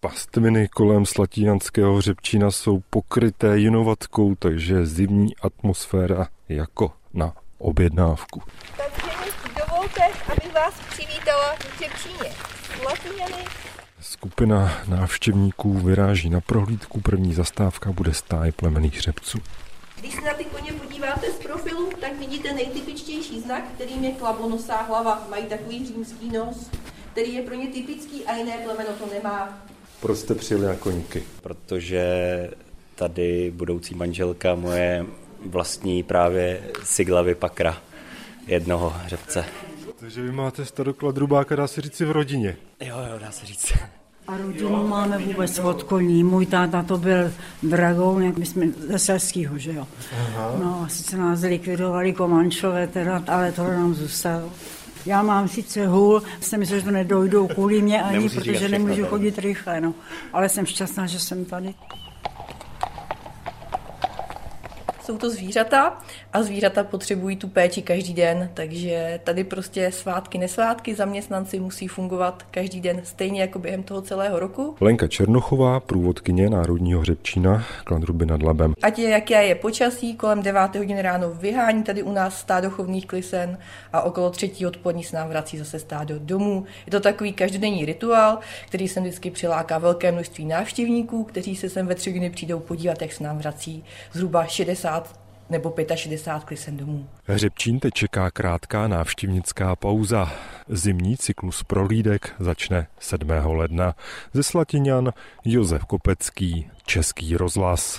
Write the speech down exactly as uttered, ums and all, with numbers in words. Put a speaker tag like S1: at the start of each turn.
S1: Pastviny kolem Slatíjanského hřebčína jsou pokryté jinovatkou, takže zimní atmosféra jako na objednávku.
S2: Takže mi dovolte, abych vás přivítala v hřebčíně Slatíjany.
S1: Skupina návštěvníků vyráží na prohlídku, první zastávka bude stáj plemenných hřebců.
S2: Když se na ty koně podíváte z profilu, tak vidíte nejtypičtější znak, kterým je klabonosá hlava. Mají takový římský nos, který je pro ně typický a jiné plemeno to nemá.
S1: Proč jste přijeli na koníky?
S3: Protože tady budoucí manželka moje vlastní právě Siglavy Pakra, jednoho hřebce.
S1: Takže vy máte starokladrubáka, dá se říci, v rodině.
S3: Jo, jo, dá se říct.
S4: A rodinu máme vůbec od koní. Můj táta to byl dragoun, my jsme ze Selskýho, že jo. Aha. No, sice nás likvidovali Komančové, teda, ale tohle nám zůstalo. Já mám sice hůl, jsem myslel, že to nedojdou kvůli mě ani, Nemusí protože nemůžu chodit rychle, no. Ale jsem šťastná, že jsem tady.
S2: Jsou to zvířata a zvířata potřebují tu péči každý den, takže tady prostě svátky, nesvátky, zaměstnanci musí fungovat každý den stejně jako během toho celého roku.
S1: Lenka Černochová, průvodkyně Národního hřebčína Kladruby nad Labem.
S2: Ať je jaké je počasí, kolem deváté hodiny ráno vyhání tady u nás stádo chovných klisen a okolo třetí odpolední se nám vrací zase stádo domů. Je to takový každodenní rituál, který sem vždycky přiláká velké množství návštěvníků, kteří se sem ve tři hodiny přijdou podívat, jak se nám vrací zhruba šedesát nebo šedesát pět klisen domů.
S1: Hřebčín teď čeká krátká návštěvnická pauza. Zimní cyklus prohlídek začne sedmého ledna. Ze Slatíňan Josef Kopecký, Český rozhlas.